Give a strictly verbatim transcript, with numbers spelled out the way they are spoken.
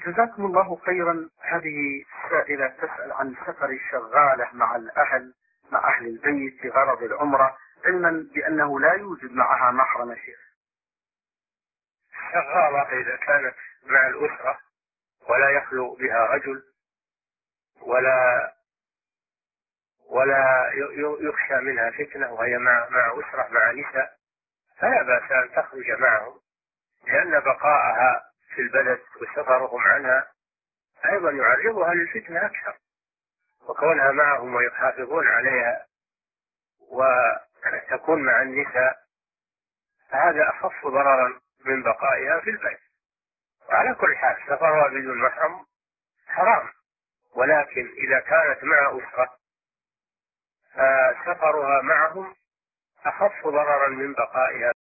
جزاكم الله خيرا. هذه سائلة تسأل عن سفر الشغالة مع الأهل مع أهل البيت لغرض العمرة، علما بأنه لا يوجد معها محرم شيخ. الشغالة إذا كانت مع الأسرة ولا يخلو بها رجل ولا ولا يخشى منها فتنة، وهي مع مع أسرة مع نساء، فلا بأس أن تخرج معهم، لأن بقاءها في البلد وسفرهم عنها أيضا يعرضها للفتنة أكثر، وكونها معهم ويحافظون عليها وتكون مع النساء فهذا أخف ضررا من بقائها في البيت. وعلى كل حال سفرها بدون محرم حرام، ولكن إذا كانت مع أسرة فسفرها معهم أخف ضررا من بقائها